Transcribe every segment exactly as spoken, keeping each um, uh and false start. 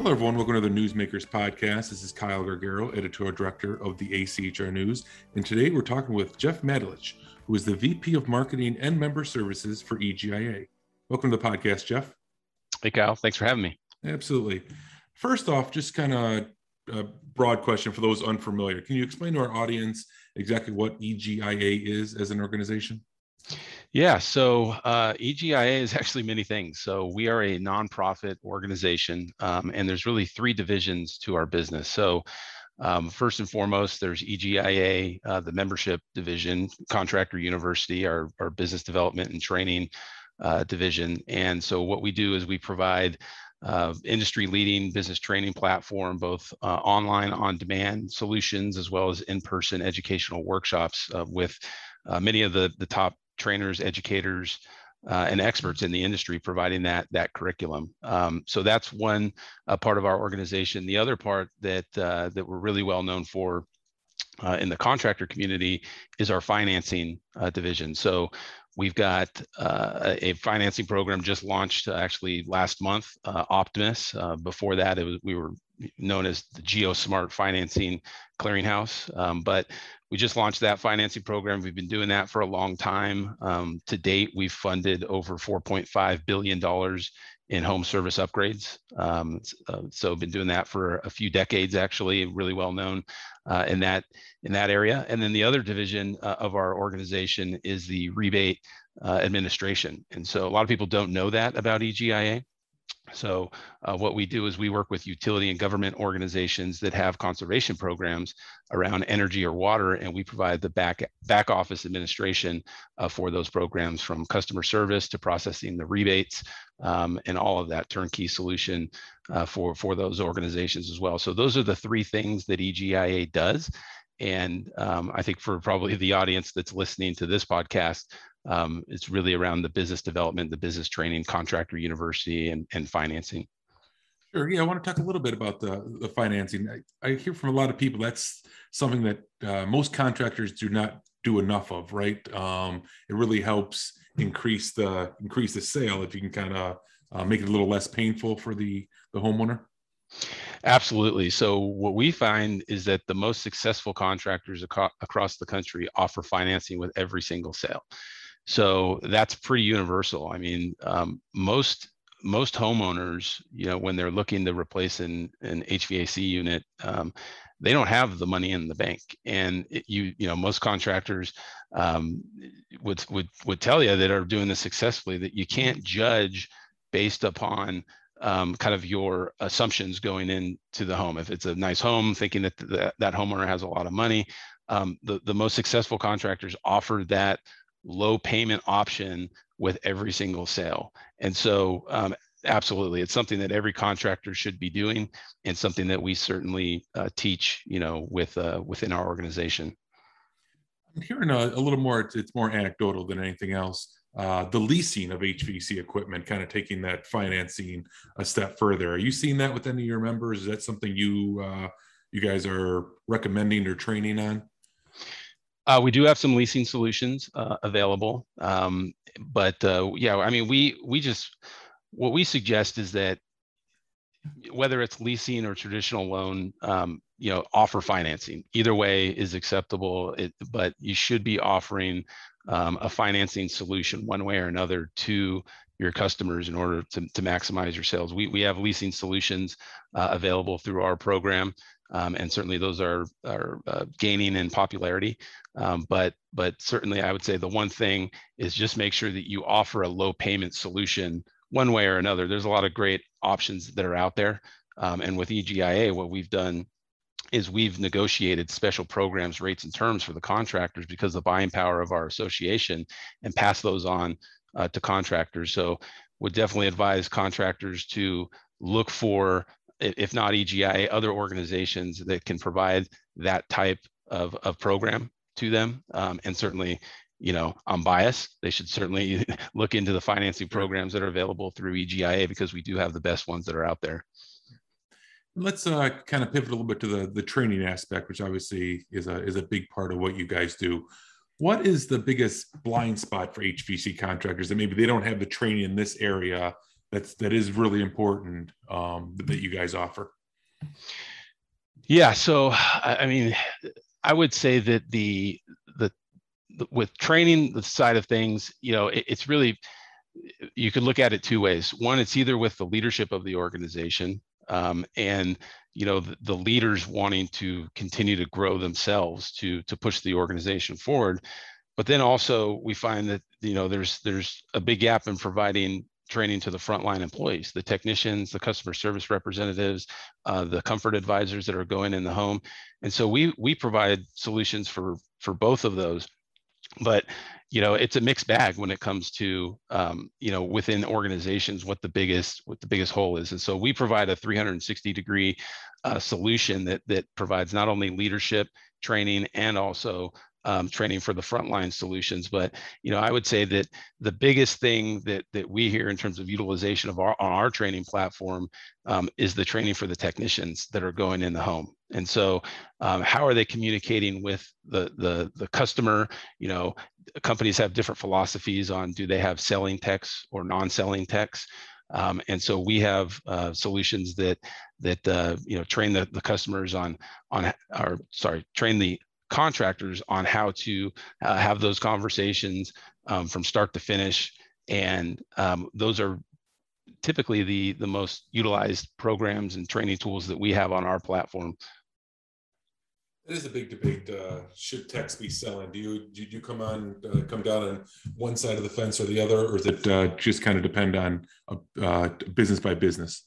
Hello, everyone. Welcome to the Newsmakers Podcast. This is Kyle Gargaro, Editorial Director of the A C H R News. And today we're talking with Jeff Madelich, who is the V P of Marketing and Member Services for E G I A. Welcome to the podcast, Jeff. Hey, Kyle. Thanks for having me. Absolutely. First off, just kind of a broad question for those unfamiliar. Can you explain to our audience exactly what E G I A is as an organization? Yeah, so uh, E G I A is actually many things. So we are a nonprofit organization, um, and there's really three divisions to our business. So um, first and foremost, there's E G I A, uh, the membership division, Contractor University, our, our business development and training uh, division. And so what we do is we provide uh, industry-leading business training platform, both uh, online, on-demand solutions, as well as in-person educational workshops uh, with uh, many of the, the top trainers, educators, uh, and experts in the industry providing that that curriculum. Um, so that's one uh, part of our organization. The other part that uh, that we're really well known for uh, in the contractor community is our financing uh, division. So we've got uh, a financing program just launched uh, actually last month, uh, Optimus. Uh, before that, it was we were known as the GeoSmart Financing Clearinghouse, um, but we just launched that financing program. We've been doing that for a long time. Um, to date, we've funded over four point five billion dollars in home service upgrades. Um, uh, so been doing that for a few decades, actually, really well known uh, in that in that area. And then the other division uh, of our organization is the rebate uh, administration. And so a lot of people don't know that about E G I A. So uh, what we do is we work with utility and government organizations that have conservation programs around energy or water, and we provide the back back office administration uh, for those programs, from customer service to processing the rebates um, and all of that turnkey solution uh, for, for those organizations as well. So those are the three things that E G I A does. And um, I think for probably the audience that's listening to this podcast, Um, it's really around the business development, the business training, Contractor University, and, and financing. Sure. Yeah, I want to talk a little bit about the, the financing. I, I hear from a lot of people that's something that uh, most contractors do not do enough of, right? Um, it really helps increase the increase the sale if you can kind of uh, make it a little less painful for the the homeowner. Absolutely. So what we find is that the most successful contractors ac- across the country offer financing with every single sale. So that's pretty universal. I mean, um, most most homeowners, you know, when they're looking to replace an, an H V A C unit, um, they don't have the money in the bank. And it, you you know, most contractors um, would would would tell you that are doing this successfully that you can't judge based upon um, kind of your assumptions going into the home. If it's a nice home, thinking that the, that homeowner has a lot of money, um, the the most successful contractors offer that low payment option with every single sale. And so um, absolutely, it's something that every contractor should be doing, and something that we certainly uh, teach, you know, with uh, within our organization. I'm hearing a, a little more, it's, it's more anecdotal than anything else. Uh, the leasing of H V A C equipment, kind of taking that financing a step further. Are you seeing that with any of your members? Is that something you uh, you guys are recommending or training on? Uh, we do have some leasing solutions uh, available, um, but uh, yeah, I mean, we we just what we suggest is that whether it's leasing or traditional loan, um, you know, offer financing. Either way is acceptable, it, but you should be offering um, a financing solution one way or another to your customers in order to, to maximize your sales. We we have leasing solutions uh, available through our program. Um, and certainly those are are uh, gaining in popularity. Um, but but certainly I would say the one thing is just make sure that you offer a low payment solution one way or another. There's a lot of great options that are out there. Um, and with E G I A, what we've done is we've negotiated special programs, rates, and terms for the contractors because of the buying power of our association, and pass those on uh, to contractors. So would definitely advise contractors to look for, if not E G I A, other organizations that can provide that type of, of program to them. Um, and certainly, you know, I'm biased. They should certainly look into the financing programs that are available through E G I A, because we do have the best ones that are out there. Let's uh, kind of pivot a little bit to the, the training aspect, which obviously is a, is a big part of what you guys do. What is the biggest blind spot for H V A C contractors that maybe they don't have the training in this area that's that is really important um, that you guys offer? Yeah, so I mean, I would say that the the, the with training the side of things, you know, it, it's really, you could look at it two ways. One, it's either with the leadership of the organization, um, and you know the, the leaders wanting to continue to grow themselves to to push the organization forward. But then also we find that you know there's there's a big gap in providing training to the frontline employees, the technicians, the customer service representatives, uh, the comfort advisors that are going in the home. And so we we provide solutions for for both of those. But you know it's a mixed bag when it comes to um, you know within organizations what the biggest what the biggest hole is. And so we provide a three hundred sixty degree uh, solution that that provides not only leadership training and also um, training for the frontline solutions. But you know I would say that the biggest thing that that we hear in terms of utilization of our on our training platform um, is the training for the technicians that are going in the home. And so um, how are they communicating with the the the customer? You know companies have different philosophies on, do they have selling techs or non-selling techs? Um, and so we have uh, solutions that that uh, you know train the, the customers on on or sorry train the contractors on how to uh, have those conversations um, from start to finish. And um, those are typically the the most utilized programs and training tools that we have on our platform. It is a big debate. Uh, should techs be selling? Do you do you come on uh, come down on one side of the fence or the other, or does it uh, just kind of depend on uh, business by business?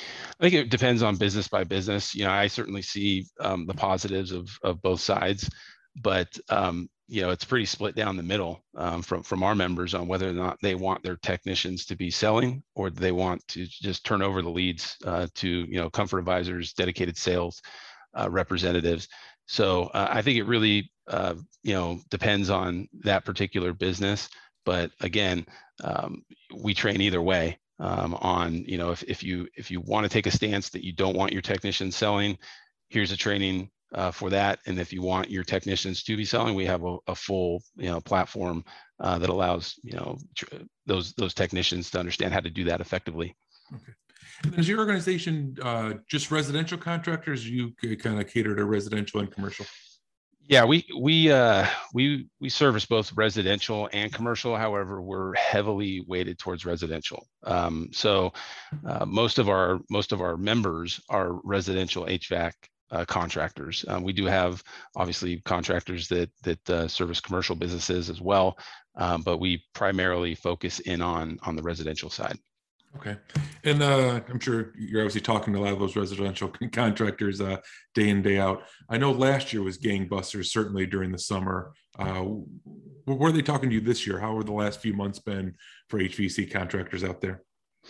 I think it depends on business by business. You know, I certainly see um, the positives of of both sides, but um, you know, it's pretty split down the middle um, from from our members on whether or not they want their technicians to be selling or they want to just turn over the leads uh, to you know comfort advisors, dedicated sales uh, representatives. So uh, I think it really uh, you know depends on that particular business. But again, um, we train either way. Um, on you know if, if you if you want to take a stance that you don't want your technicians selling, here's a training uh, for that. And if you want your technicians to be selling, we have a, a full you know platform uh, that allows you know those those technicians to understand how to do that effectively. Okay. And is your organization uh, just residential contractors? You kind of cater to residential and commercial? Yeah, we we uh, we we service both residential and commercial. However, we're heavily weighted towards residential. Um, so uh, most of our most of our members are residential H V A C uh, contractors. Um, we do have obviously contractors that that uh, service commercial businesses as well, um, but we primarily focus in on on the residential side. Okay. And uh, I'm sure you're obviously talking to a lot of those residential contractors uh, day in, day out. I know last year was gangbusters, certainly during the summer. Uh, what are they talking to you this year? How have the last few months been for H V A C contractors out there?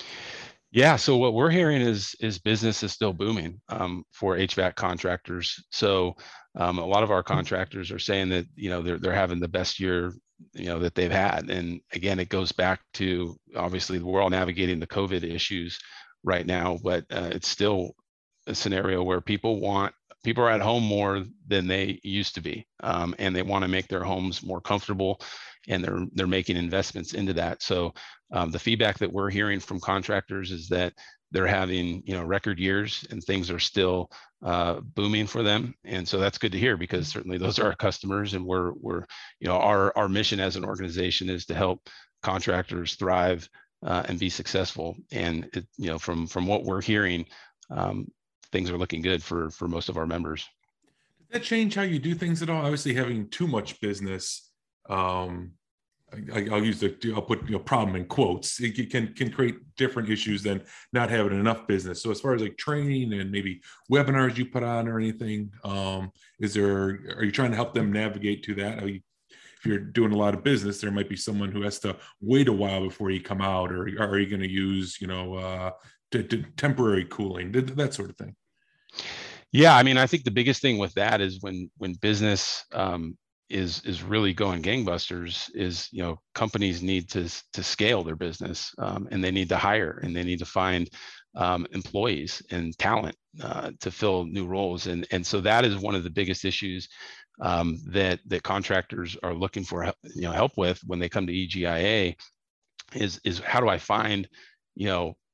Yeah, so what we're hearing is is business is still booming um, for H V A C contractors. So um, a lot of our contractors are saying that you know they're they're having the best year you know that they've had. And again, it goes back to obviously we're all navigating the COVID issues right now, but uh, it's still a scenario where people want people are at home more than they used to be, um, and they want to make their homes more comfortable, and they're they're making investments into that. So um, the feedback that we're hearing from contractors is that they're having you know record years and things are still uh, booming for them. And so that's good to hear, because certainly those are our customers, and we're we're you know our our mission as an organization is to help contractors thrive uh, and be successful. And it, you know from from what we're hearing, um, things are looking good for for most of our members. Did that change how you do things at all? Obviously, having too much business, um, I, I'll use the I'll put you know problem in quotes. It can can create different issues than not having enough business. So as far as like training and maybe webinars you put on or anything, um, is there are you trying to help them navigate to that? You, if you're doing a lot of business, there might be someone who has to wait a while before you come out, or, or are you going to use you know uh, to, to temporary cooling, that sort of thing? Yeah, I mean, I think the biggest thing with that is when when business um, is is really going gangbusters, is you know companies need to to scale their business, um, and they need to hire, and they need to find um, employees and talent uh, to fill new roles, and and so that is one of the biggest issues um, that that contractors are looking for you know help with when they come to E G I A, is is how do I find you know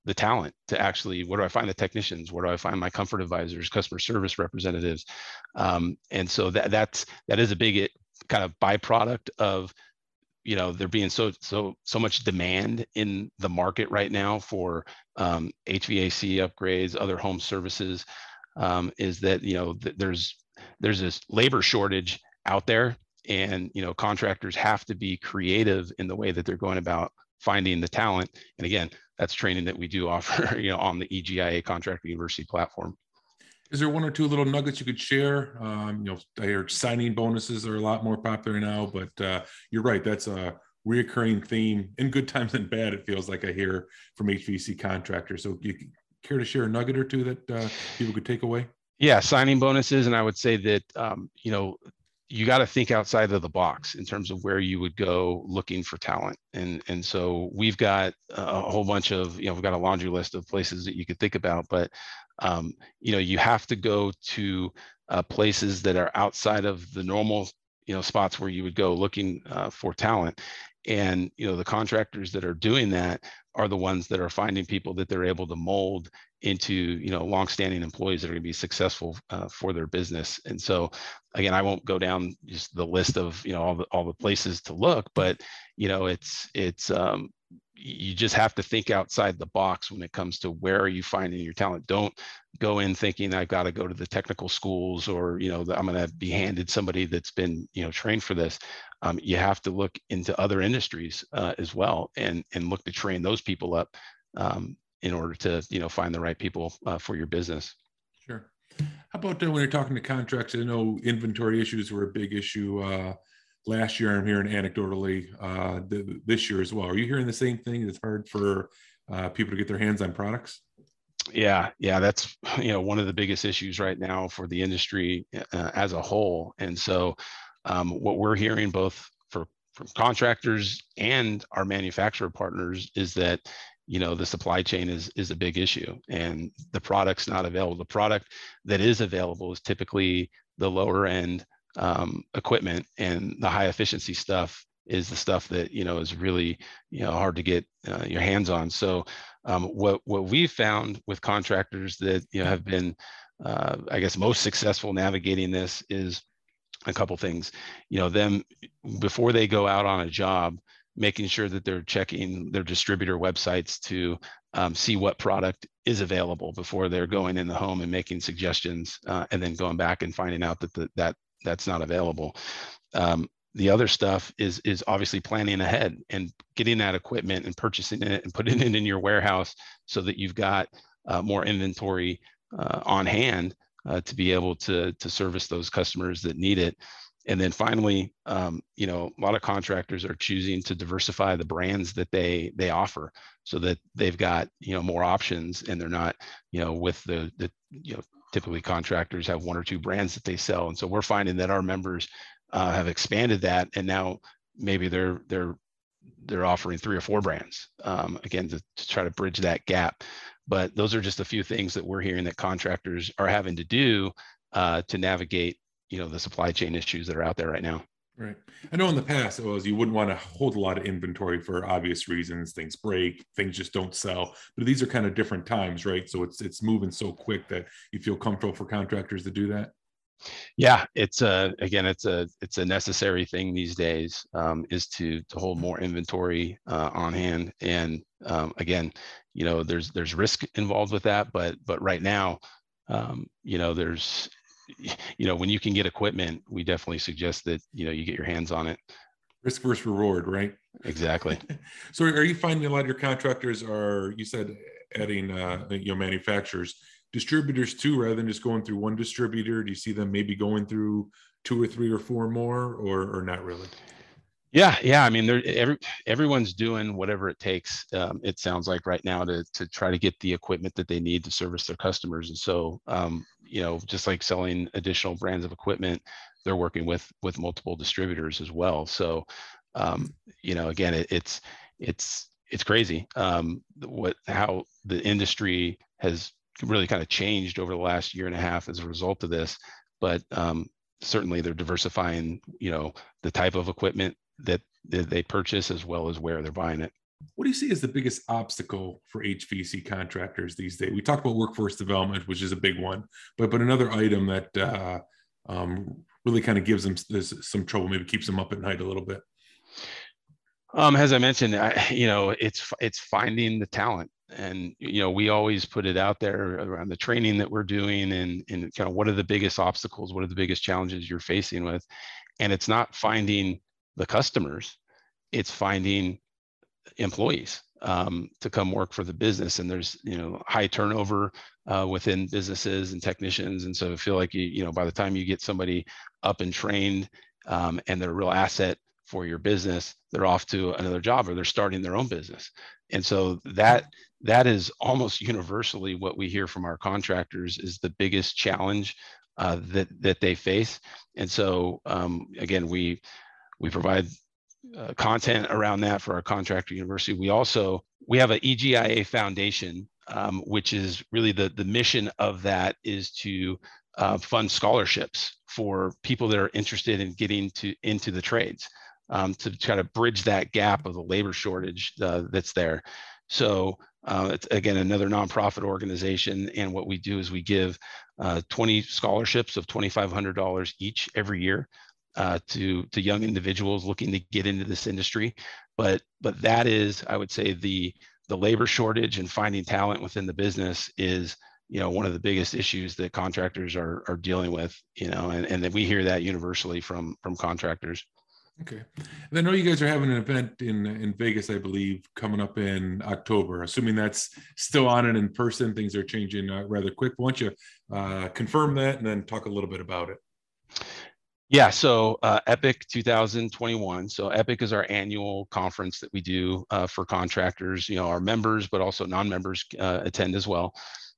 the talent to actually, where do I find the technicians? Where do I find my comfort advisors, customer service representatives? Um, and so that that's that is a big kind of byproduct of, you know, there being so so so much demand in the market right now for um, H V A C upgrades, other home services. Um, is that, you know, th- there's there's this labor shortage out there, and, you know, contractors have to be creative in the way that they're going about finding the talent. And again, that's training that we do offer, you know, on the E G I A Contractor University platform. Is there one or two little nuggets you could share? Um, you know, I heard signing bonuses are a lot more popular now, but uh, you're right. That's a reoccurring theme in good times and bad. It feels like I hear from H V A C contractors. So you care to share a nugget or two that uh, people could take away? Yeah, signing bonuses. And I would say that, um, you know, you got to think outside of the box in terms of where you would go looking for talent. And, and so we've got a whole bunch of, you know, we've got a laundry list of places that you could think about, but, um, you know, you have to go to uh, places that are outside of the normal, you know, spots where you would go looking uh, for talent. And, you know, the contractors that are doing that are the ones that are finding people that they're able to mold into, you know, longstanding employees that are going to be successful uh, for their business. And so, again, I won't go down just the list of, you know, all the all the places to look, but, you know, it's it's um, you just have to think outside the box when it comes to where are you finding your talent. Don't go in thinking I've got to go to the technical schools, or, you know, I'm going to be handed somebody that's been, you know, trained for this. Um, you have to look into other industries uh, as well, and and look to train those people up um, in order to, you know, find the right people uh, for your business. Sure. How about uh, when you're talking to contracts? I know inventory issues were a big issue uh, last year. I'm hearing anecdotally uh, th- this year as well. Are you hearing the same thing? It's hard for uh, people to get their hands on products? Yeah, yeah, that's, you know, one of the biggest issues right now for the industry uh, as a whole. And so um, what we're hearing both for from contractors and our manufacturer partners is that, you know, the supply chain is is a big issue, and the product's not available. The product that is available is typically the lower end um, equipment, and the high efficiency stuff is the stuff that, you know, is really, you know, hard to get uh, your hands on. So um, what what we've found with contractors that, you know, have been, uh, I guess, most successful navigating this is a couple things. You know, them before they go out on a job, making sure that they're checking their distributor websites to um, see what product is available before they're going in the home and making suggestions, uh, and then going back and finding out that the, that that's not available. Um, the other stuff is is obviously planning ahead and getting that equipment and purchasing it and putting it in your warehouse so that you've got uh, more inventory uh, on hand uh, to be able to to service those customers that need it. And then finally, um, you know, a lot of contractors are choosing to diversify the brands that they they offer, so that they've got, you know, more options, and they're not, you know, with the the you know, typically contractors have one or two brands that they sell. And so we're finding that our members uh, have expanded that, and now maybe they're they're they're offering three or four brands, um, again, to, to try to bridge that gap. But those are just a few things that we're hearing that contractors are having to do uh, to navigate, you know, the supply chain issues that are out there right now. Right. I know in the past it was you wouldn't want to hold a lot of inventory for obvious reasons. Things break, things just don't sell. But these are kind of different times, right? So it's it's moving so quick that you feel comfortable for contractors to do that. Yeah, it's a again, it's a it's a necessary thing these days, um, is to to hold more inventory uh, on hand. And um, again, you know, there's there's risk involved with that, but but right now, um, you know, there's you know, when you can get equipment, we definitely suggest that, you know, you get your hands on it. Risk versus reward, right? Exactly. So are you finding a lot of your contractors are, you said, adding uh, you know, manufacturers, distributors too, rather than just going through one distributor? Do you see them maybe going through two or three or four more, or or not really? Yeah, yeah. I mean, there every everyone's doing whatever it takes. Um, it sounds like right now to to try to get the equipment that they need to service their customers. And so, um, you know, just like selling additional brands of equipment, they're working with with multiple distributors as well. So, um, you know, again, it, it's it's it's crazy um, what how the industry has really kind of changed over the last year and a half as a result of this. But um, certainly, they're diversifying, you know, the type of equipment that, that they purchase, as well as where they're buying it. What do you see as the biggest obstacle for H V A C contractors these days? We talked about workforce development, which is a big one, but but another item that uh, um, really kind of gives them this, some trouble, maybe keeps them up at night a little bit. Um, as I mentioned, I, you know, it's it's finding the talent, and you know, we always put it out there around the training that we're doing, and and kind of what are the biggest obstacles, what are the biggest challenges you're facing with, and it's not finding the customers, it's finding employees um, to come work for the business. And there's, you know, high turnover uh, within businesses and technicians. And so I feel like, you, you know, by the time you get somebody up and trained um, and they're a real asset for your business, they're off to another job or they're starting their own business. And so that that is almost universally what we hear from our contractors is the biggest challenge uh, that that they face. And so um, again, we we provide Uh, content around that for our contractor university. We also, we have an E G I A foundation, um, which is really the, the mission of that is to uh, fund scholarships for people that are interested in getting to into the trades, um, to try to bridge that gap of the labor shortage uh, that's there. So uh, it's, again, another nonprofit organization. And what we do is we give uh, twenty scholarships of twenty-five hundred dollars each every year Uh, to to young individuals looking to get into this industry. But but that is, I would say, the the labor shortage and finding talent within the business is, you know, one of the biggest issues that contractors are are dealing with, you know, and, and then we hear that universally from from contractors. Okay. And I know you guys are having an event in in Vegas, I believe, coming up in October. Assuming that's still on and in person, things are changing uh, rather quick. Why don't you uh, confirm that and then talk a little bit about it? Yeah, so uh, EPIC two thousand twenty-one. So EPIC is our annual conference that we do uh, for contractors. You know, our members, but also non-members uh, attend as well.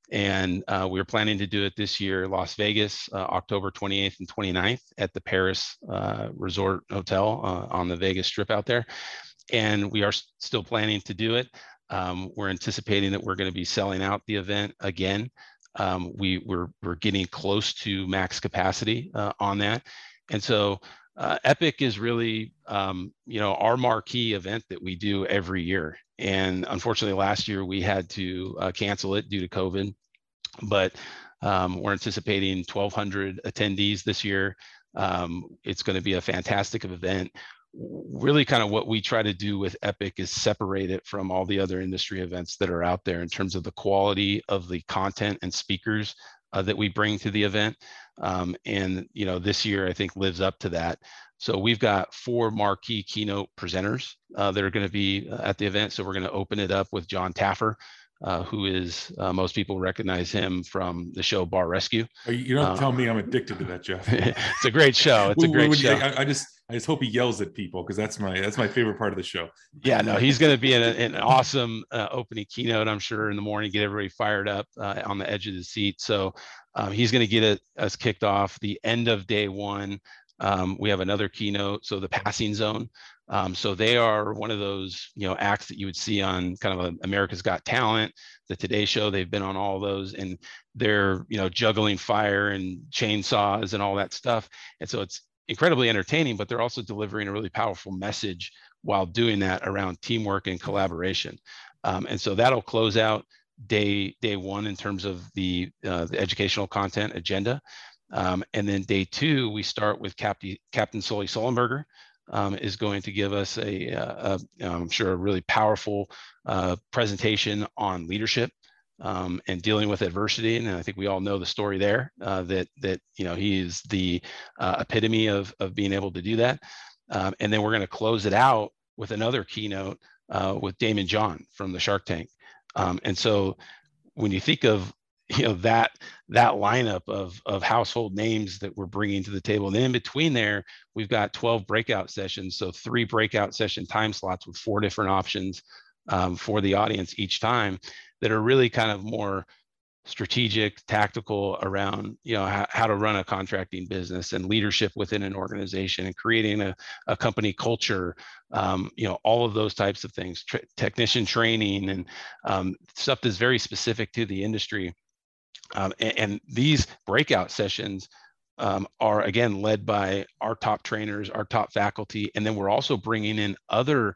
And uh, we're planning to do it this year, Las Vegas, uh, October twenty-eighth and twenty-ninth at the Paris uh, Resort Hotel uh, on the Vegas Strip out there. And we are still planning to do it. Um, we're anticipating that we're going to be selling out the event again. Um, we, we're, we're getting close to max capacity uh, on that. And so uh, EPIC is really, um, you know, our marquee event that we do every year. And unfortunately, last year we had to uh, cancel it due to COVID, but um, we're anticipating twelve hundred attendees this year. Um, it's going to be a fantastic event. Really kind of what we try to do with EPIC is separate it from all the other industry events that are out there in terms of the quality of the content and speakers uh, that we bring to the event. Um, and, you know, this year I think lives up to that. So we've got four marquee keynote presenters uh, that are going to be at the event. So we're going to open it up with John Taffer, uh, who is, uh, most people recognize him from the show Bar Rescue. You don't uh, tell me I'm addicted to that, Jeff. It's a great show. It's a great show. I, I just, I just hope he yells at people because that's my, that's my favorite part of the show. Yeah, no, he's going to be in a, an awesome uh, opening keynote, I'm sure, in the morning, get everybody fired up uh, on the edge of the seat. So um, he's going to get it, us kicked off. The end of day one, um, we have another keynote. So the Passing Zone. Um, so they are one of those, you know, acts that you would see on kind of a America's Got Talent, the Today Show. They've been on all those, and they're, you know, juggling fire and chainsaws and all that stuff. And so it's incredibly entertaining, but they're also delivering a really powerful message while doing that around teamwork and collaboration. Um, and so that'll close out day day one in terms of the uh, the educational content agenda. Um, and then day two, we start with Captain Captain Sully Sullenberger. Um, is going to give us a, a, a I'm sure, a really powerful uh, presentation on leadership um, and dealing with adversity. And I think we all know the story there, uh, that, that, you know, he is the uh, epitome of, of being able to do that. Um, and then we're going to close it out with another keynote uh, with Daymond John from the Shark Tank. Um, and so when you think of, you know, that that lineup of of household names that we're bringing to the table, and then in between there, we've got twelve breakout sessions, so three breakout session time slots with four different options um, for the audience each time, that are really kind of more strategic, tactical around, you know, how, how to run a contracting business and leadership within an organization and creating a, a company culture, um, you know, all of those types of things, tra- technician training and um, stuff that's very specific to the industry. Um, and, and these breakout sessions um, are, again, led by our top trainers, our top faculty, and then we're also bringing in other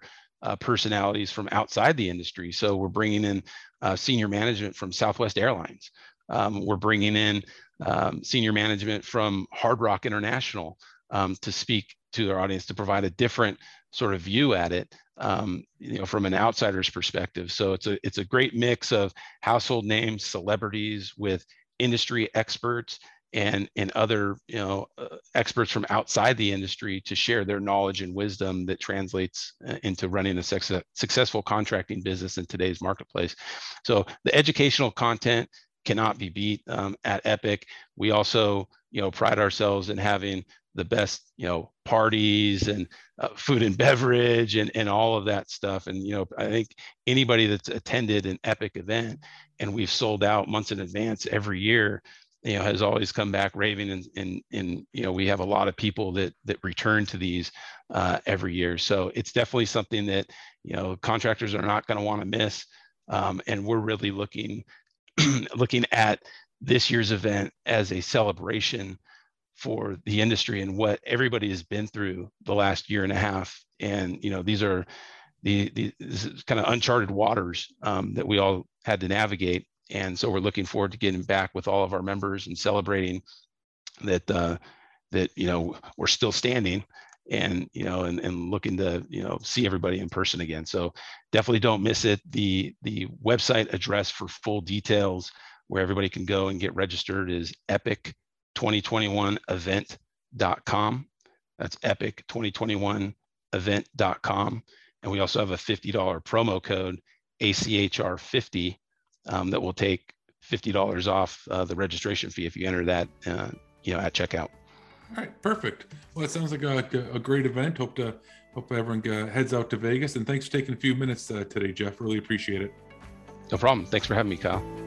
uh, personalities from outside the industry. So we're bringing in uh, senior management from Southwest Airlines. Um, we're bringing in um, senior management from Hard Rock International um, to speak to their audience, to provide a different sort of view at it, um, you know, from an outsider's perspective. So it's a it's a great mix of household names, celebrities with industry experts, and and other you know uh, experts from outside the industry to share their knowledge and wisdom that translates uh, into running a success, successful contracting business in today's marketplace. So the educational content cannot be beat um, at Epic. We also you know pride ourselves in having the best you know parties and uh, food and beverage and and all of that stuff. And you know I think anybody that's attended an Epic event, and we've sold out months in advance every year, you know, has always come back raving. And, and, and, you know, we have a lot of people that, that return to these uh, every year. So it's definitely something that, you know, contractors are not going to want to miss. Um, and we're really looking, looking at this year's event as a celebration for the industry and what everybody has been through the last year and a half. And, you know, these are the, the this is kind of uncharted waters um, that we all had to navigate. And so we're looking forward to getting back with all of our members and celebrating that, uh, that, you know, we're still standing and, you know, and, and looking to, you know, see everybody in person again. So definitely don't miss it. The, the website address for full details where everybody can go and get registered is epic twenty twenty-one event dot com. That's epic twenty twenty-one event dot com. And we also have a fifty dollar promo code, A C H R fifty. Um, that will take fifty dollars off uh, the registration fee if you enter that, uh, you know, at checkout. All right, perfect. Well, it sounds like a, a great event. Hope to hope everyone uh, heads out to Vegas. And thanks for taking a few minutes uh, today, Jeff. Really appreciate it. No problem. Thanks for having me, Kyle.